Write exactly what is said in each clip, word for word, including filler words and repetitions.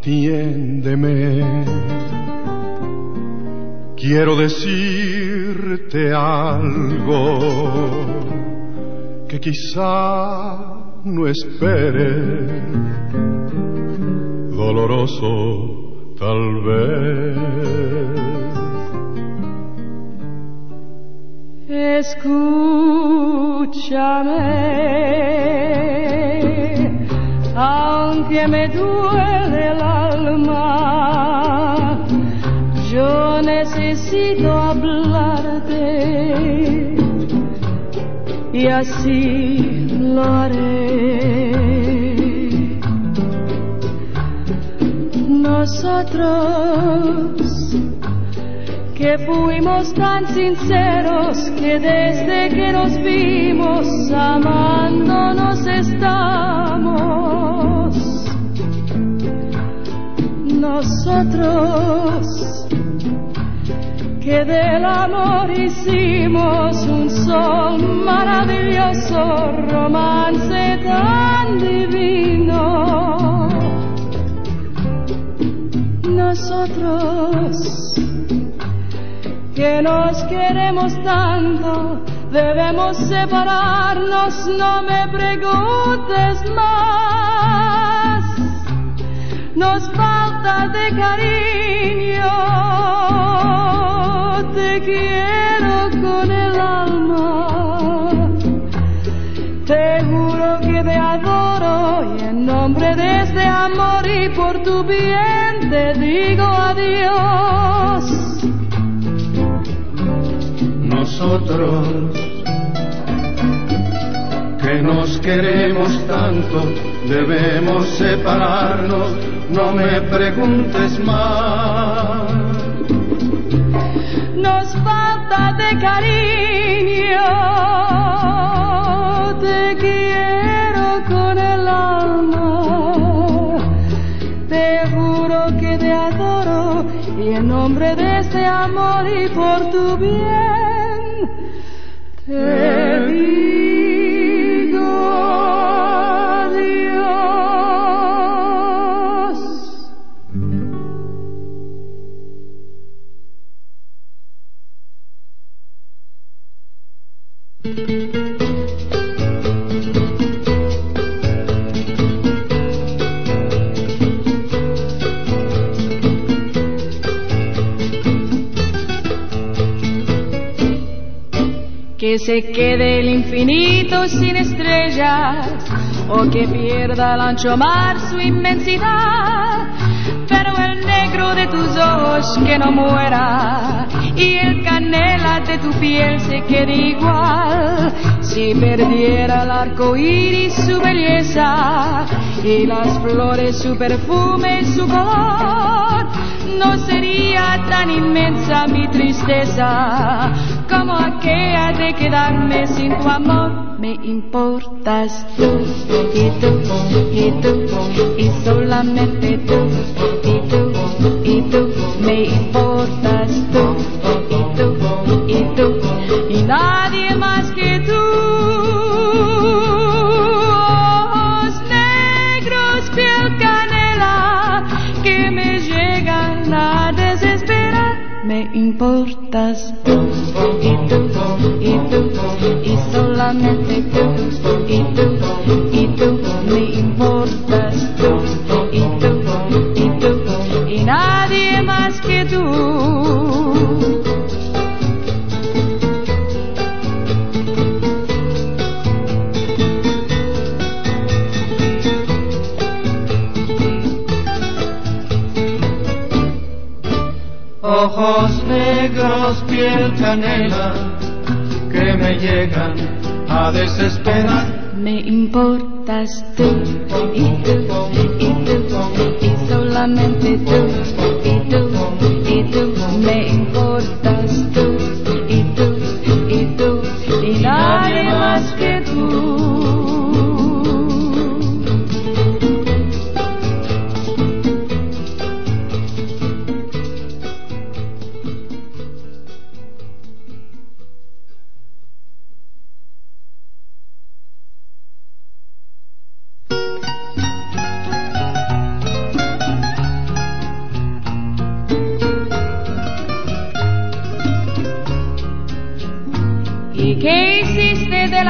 atiéndeme. Quiero decirte algo que quizá no esperes, doloroso tal vez. Escúchame, aunque me duele el alma, yo necesito hablarte y así lo haré. Nosotros que fuimos tan sinceros que desde que nos vimos amándonos estamos. Nosotros que del amor hicimos un sol maravilloso, romance tan divino. Nosotros que nos queremos tanto, debemos separarnos, no me preguntes más. Nos falta de cariño, te quiero con el alma, te juro que te adoro y en nombre de este amor y por tu bien te digo adiós. Nosotros que nos queremos tanto, debemos separarnos, no me preguntes más. Nos falta de cariño, te quiero con el alma, te juro que te adoro y en nombre de este amor y por tu bien te digo adiós. Que se quede el infinito sin estrellas o que pierda el ancho mar su inmensidad, pero el negro de tus ojos que no muera y el canela de tu piel se quede igual. Si perdiera el arco iris su belleza y las flores su perfume y su color, no sería tan inmensa mi tristeza como aquella de quedarme sin tu amor. Me importas tú, y tú, y tú, y solamente tú, y tú, y tú, me importas tú, y tú, y tú, y nadie más que tú. Ojos negros, piel canela, que me llegan a desesperar. Me importas tú, y tú, y tú, y solamente tú, y tú, y tú, me importas tú, y tú, y tú, y nadie más que tú. Ojos negros, piel canela, que me llegan a desesperar. Me importas tú, y tú, y tú, y solamente tú, y tú, y tú, me importas tú, y tú, y tú, y nadie más que tú.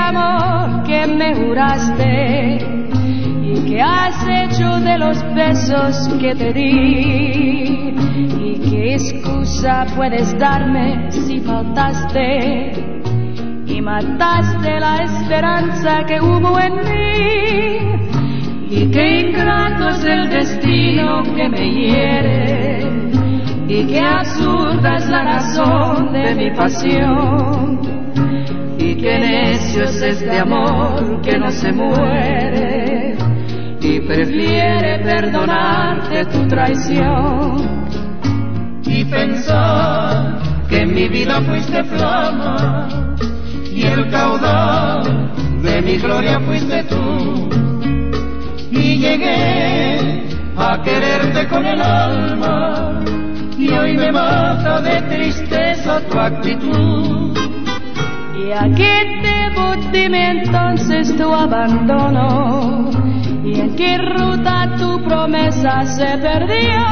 amor que me juraste y que has hecho de los besos que te di. ¿Y qué excusa puedes darme si faltaste y mataste la esperanza que hubo en mí? Y qué ingrato es el destino que me hiere, y qué absurda es la razón de mi pasión, y qué necio es este amor que no se muere y prefiere perdonarte tu traición. Y pensar que en mi vida fuiste flama y el caudal de mi gloria fuiste tú, y llegué a quererte con el alma, y hoy me mata de tristeza tu actitud. ¿Y a qué debo, dime entonces, tu abandono? ¿Y en qué ruta tu promesa se perdió?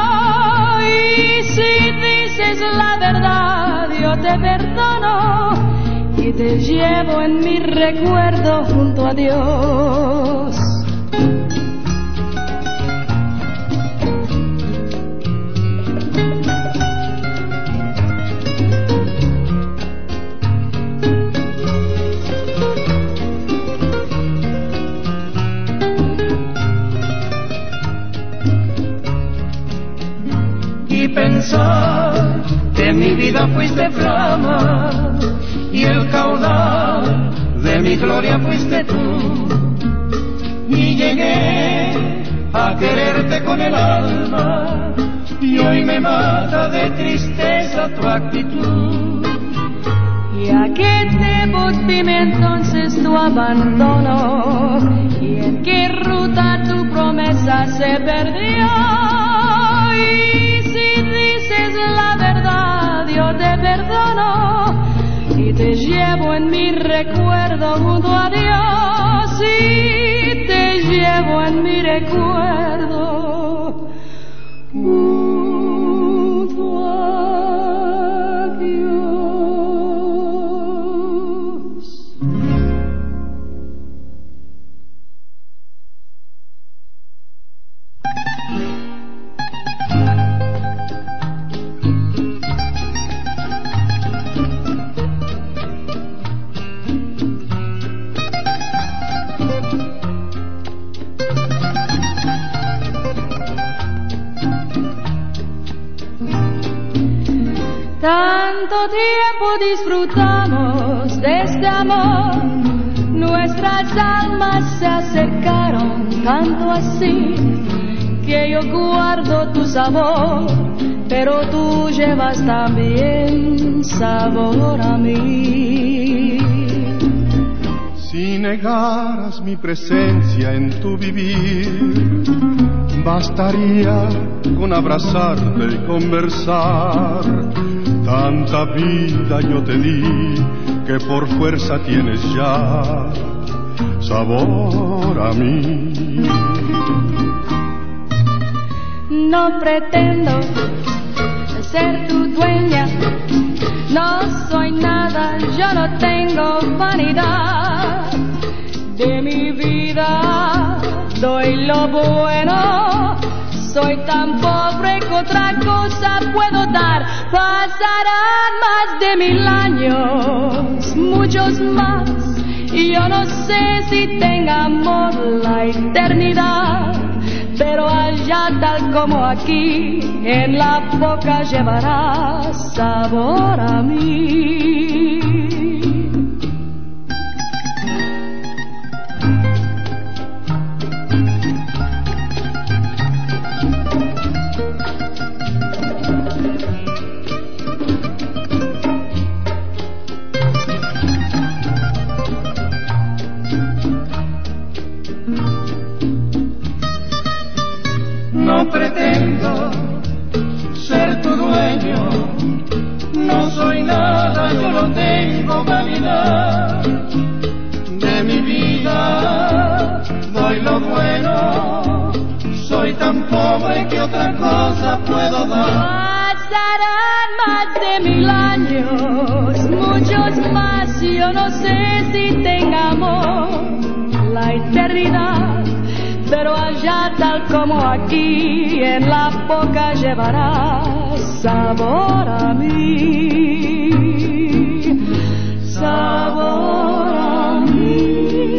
Y si dices la verdad, yo te perdono y te llevo en mi recuerdo junto a Dios. Y pensar que en mi vida fuiste flama y el caudal de mi gloria fuiste tú, y llegué a quererte con el alma, y hoy me mata de tristeza tu actitud. ¿Y a qué debo, dime entonces, tu abandono? ¿Y en qué ruta tu promesa se perdió? Y si dices la verdad, yo te perdono y te llevo en mi recuerdo junto a Dios. Y te llevo en mi recuerdo junto a Dios. Tanto tiempo disfrutamos de este amor, nuestras almas se acercaron tanto así, que yo guardo tu sabor, pero tú llevas también sabor a mí. Si negaras mi presencia en tu vivir, bastaría con abrazarte y conversar. Tanta vida yo te di que por fuerza tienes ya sabor a mí. No pretendo ser tu dueña, no soy nada, yo no tengo vanidad. De mi vida doy lo bueno, soy tan pobre que otra cosa puedo dar. Pasarán más de mil años, muchos más, y yo no sé si tenga amor la eternidad. Pero allá tal como aquí, en la boca llevarás sabor a mí. No pretendo ser tu dueño, no soy nada, yo no tengo vanidad. De mi vida doy lo bueno, soy tan pobre que otra cosa puedo dar. Pasarán más de mil años, muchos más, yo no sé si tengamos la eternidad, pero allá tal como aquí en la boca llevarás sabor a mí, sabor a mí.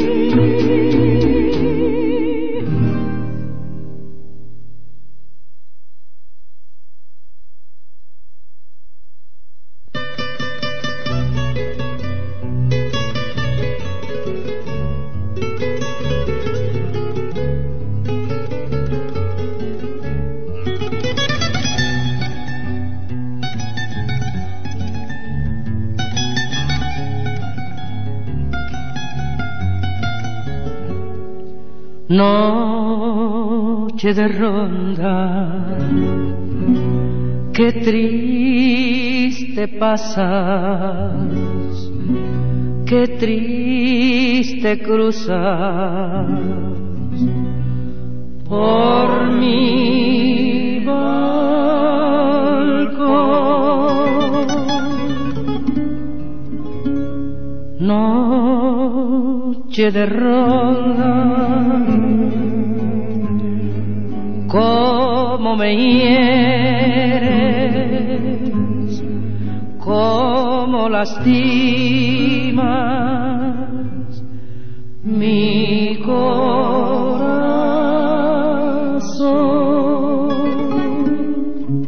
Noche de ronda, qué triste pasas, qué triste cruzas por mi balcón. Noche de ronda, cómo me hieres, cómo lastimas mi corazón.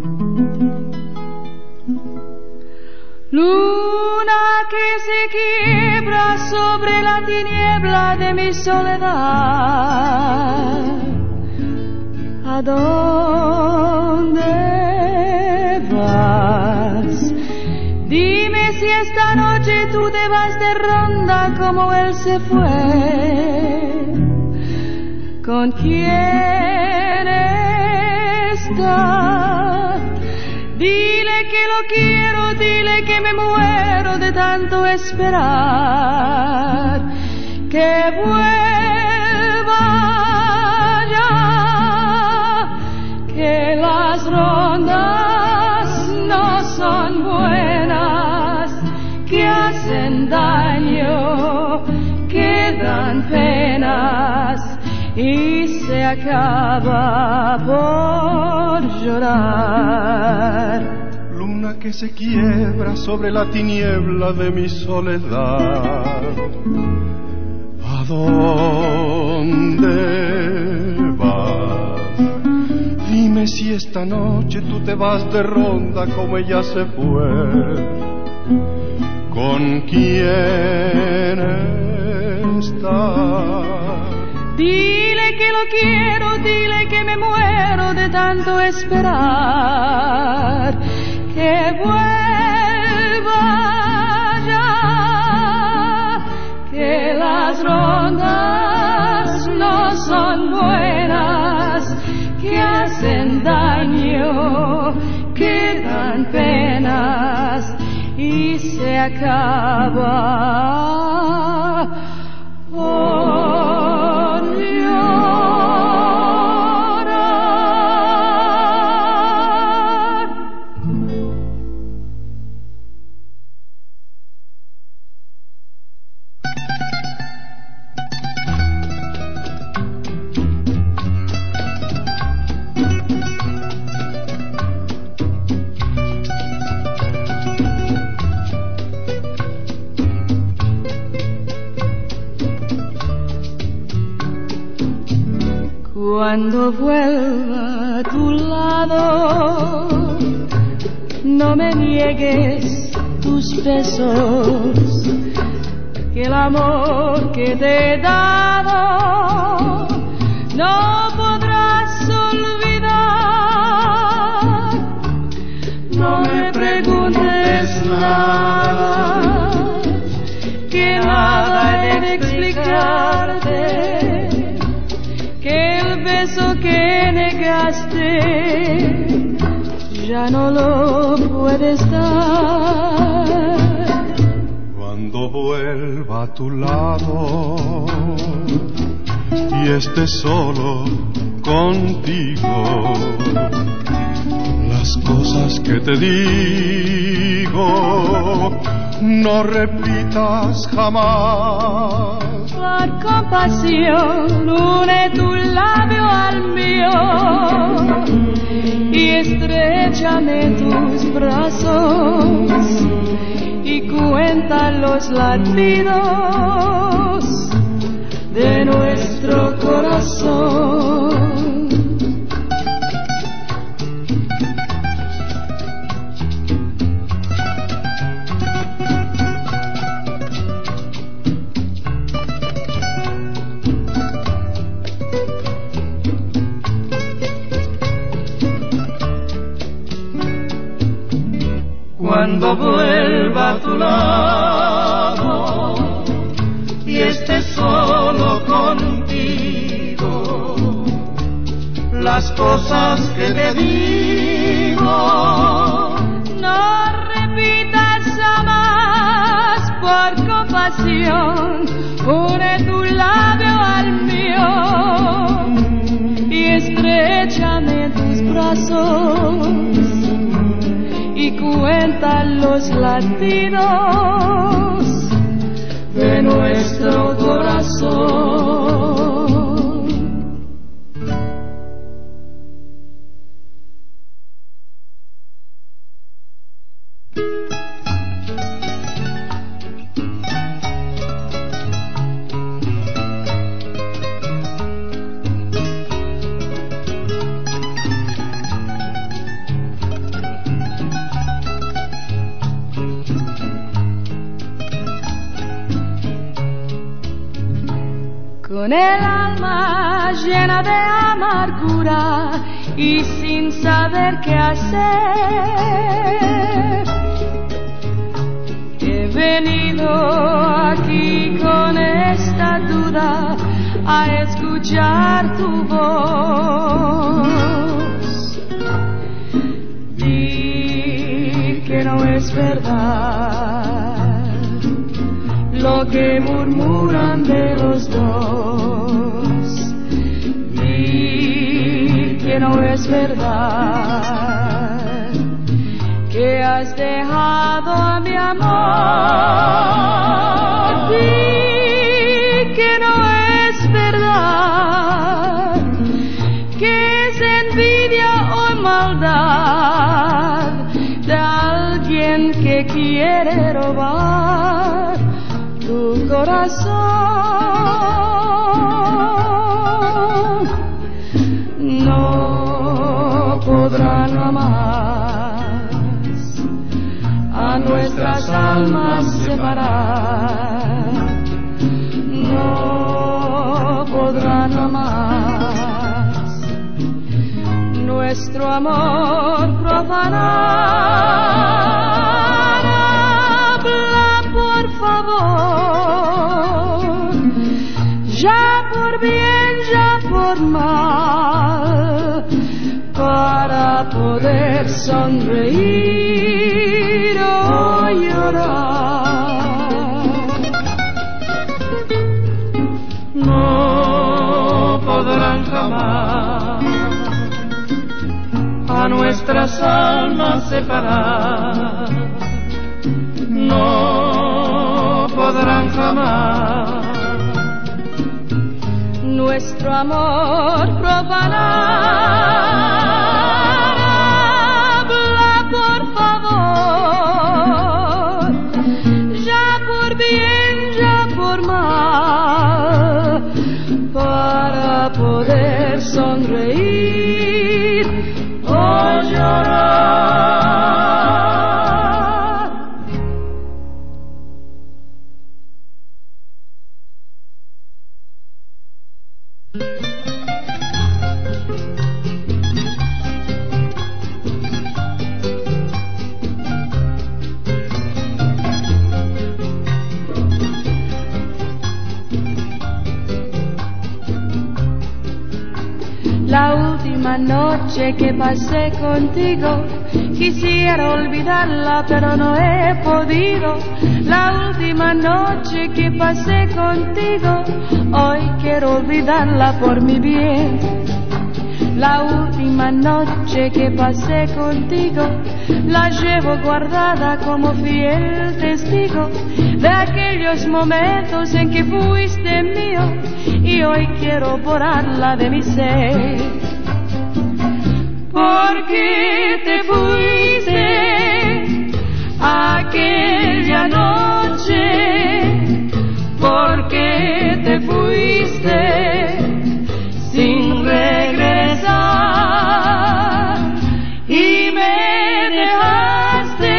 Luna que se quiebra sobre la tiniebla de mi soledad, ¿a dónde vas? Dime si esta noche tú te vas de ronda como él se fue. ¿Con quién está? Dile que lo quiero, dile que me muero de tanto esperar, que vuelva ya, que las rondas no son buenas, que hacen daño, que dan penas y se acaba por llorar. Luna que se quiebra sobre la tiniebla de mi soledad, ¿a dónde vas? Dime si esta noche tú te vas de ronda como ella se fue. ¿Con quién está? Dile que lo quiero, dile que me muero de tanto esperar, que vuelva ya, que las rondas no son buenas, que hacen daño, que dan penas y se acaba por llorar. Cuando vuelva a tu lado, no me niegues tus besos, que el amor que te he dado no podrás olvidar. No me preguntes nada, que nada he de explicarte, que el beso que negaste ya no lo puedes dar. Cuando vuelva a tu lado y esté solo contigo, las las cosas que te digo no repitas jamás. Por compasión une tu labio al mío y estréchame en tus brazos y cuenta los latidos de nuestro corazón. Cuando vuelva a tu lado y esté solo contigo, las cosas que te digo no repitas jamás. Por compasión une tu labio al mío y estréchame en tus brazos y cuenta los latidos de nuestro corazón. Con el alma llena de amargura y sin saber qué hacer, he venido aquí con esta duda a escuchar tu voz. Di que no es verdad lo que murmuran de los dos. Di que no es verdad que has dejado a mi amor. Di que no es verdad que es envidia o maldad de alguien que quiere robar tu corazón. No podrán jamás a nuestras almas separar. No podrán jamás nuestro amor profanar. Ya por bien, ya por mal, para poder sonreír o llorar. No podrán jamás a nuestras almas separar. No podrán jamás nuestro amor profanar. Habla por favor, ya por bien, ya por mal, para poder sonreír o llorar. La última noche que pasé contigo, quisiera olvidarla pero no he podido. La última noche que pasé contigo, hoy quiero olvidarla por mi bien. La última noche que pasé contigo la llevo guardada como fiel testigo de aquellos momentos en que fuiste mío y hoy quiero borrarla de mi ser. Porque te fuiste aquella noche, porque te fuiste sin regresar y me dejaste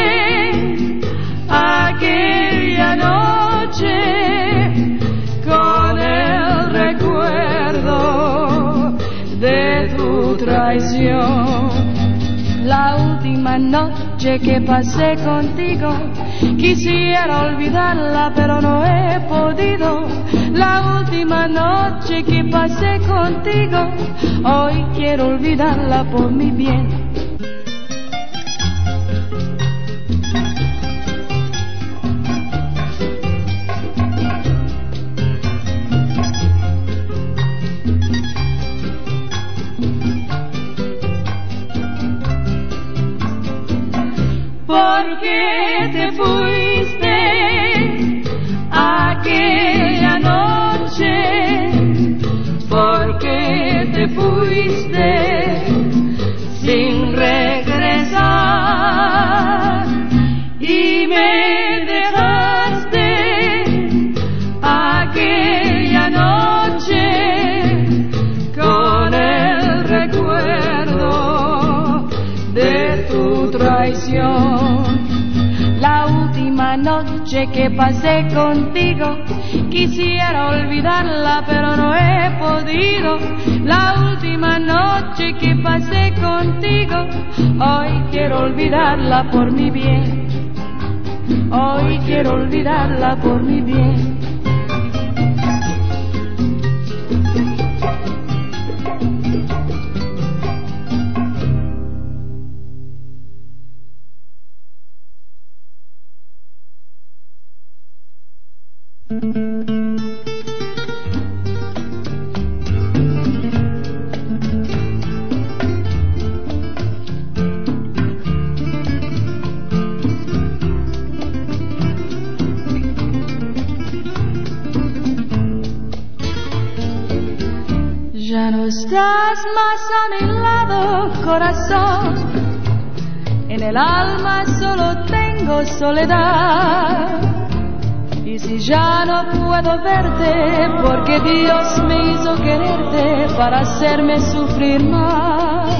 aquella noche con el recuerdo de tu traición. La última noche que pasé contigo quisiera olvidarla pero no he podido. La última noche que pasé contigo hoy quiero olvidarla por mi bien. Porque te fuiste aquella noche, porque te fuiste sin regresar y me dejaste aquella noche con el recuerdo de tu traición. La última noche que pasé contigo quisiera olvidarla pero no he podido. La última noche que pasé contigo hoy quiero olvidarla por mi bien. Hoy quiero olvidarla por mi bien. Ya no estás más a mi lado, corazón. En el alma solo tengo soledad. Y si ya no puedo verte, porque Dios me hizo quererte para hacerme sufrir más.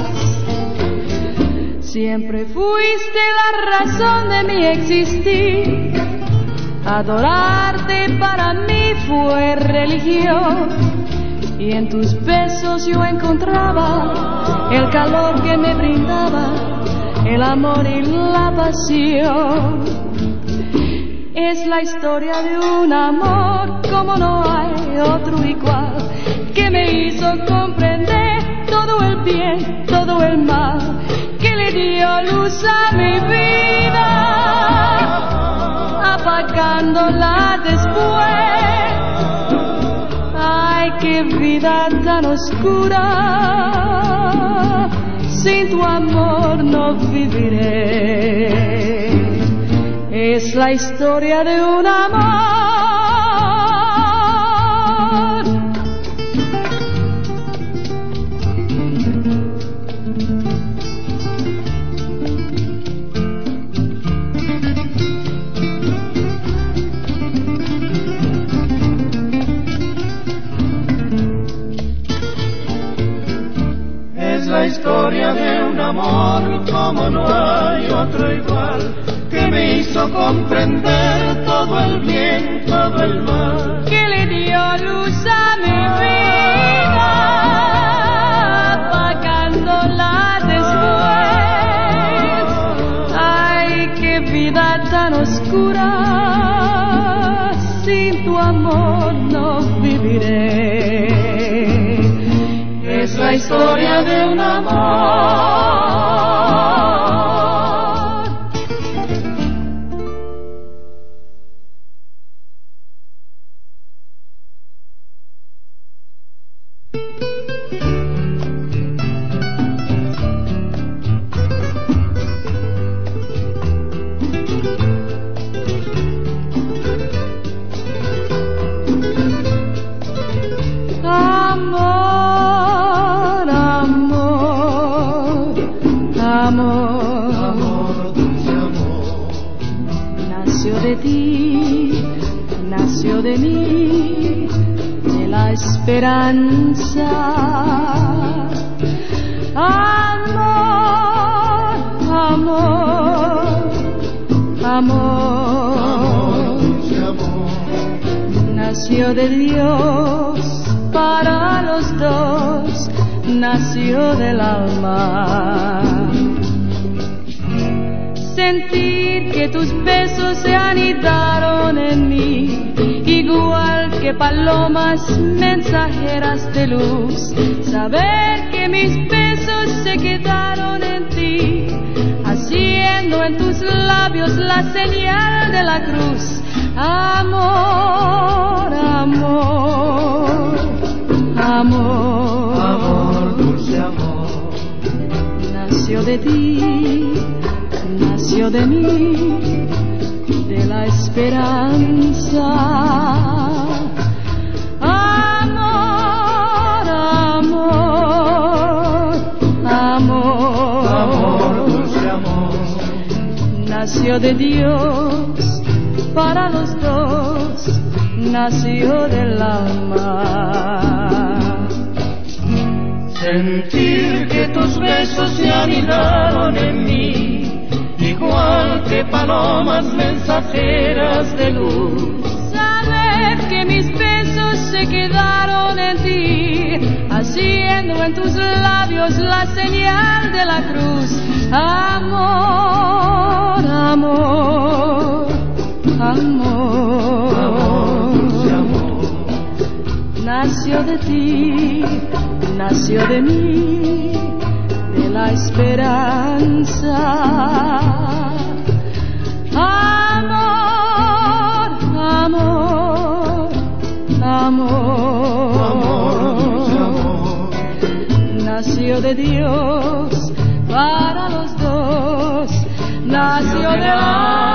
Siempre fuiste la razón de mi existir. Adorarte para mí fue religión. Y en tus besos yo encontraba el calor que me brindaba, el amor y la pasión. Es la historia de un amor como no hay otro igual, que me hizo comprender todo el bien, todo el mal, que le dio luz a mi vida, apagándola después. Ay, qué vida tan oscura, sin tu amor no viviré. Es la historia de un amor. Es la historia de un amor como no hay otro igual, que me hizo comprender todo el bien, todo el mal, que le dio luz a mi vida, apagándola después. Ay, qué vida tan oscura, sin tu amor no viviré. Es la historia de un amor. amor, amor, dulce amor, nació de ti, nació de mí, de la esperanza. Amor, amor, amor, amor, dulce amor, nació de Dios para los dos, nació del alma. Sentir que tus besos se anidaron en mí, igual que palomas mensajeras de luz. Saber que mis besos se quedaron en ti, haciendo en tus labios la señal de la cruz. Amor, amor, amor, amor, dulce amor, nació de ti, nació de mí, de la esperanza. Amor, amor, amor, amor, dulce amor, nació de Dios para los dos, nació del alma. sentir que tus besos se anidaron en mí, igual que palomas mensajeras de luz. Saber que mis besos se quedaron en ti, haciendo en tus labios la señal de la cruz. Amor, amor, amor, amor, dulce amor, nació de ti, nació de mí, de la esperanza. Amor, amor, amor, amor, dulce amor, nació de Dios para los dos, nació de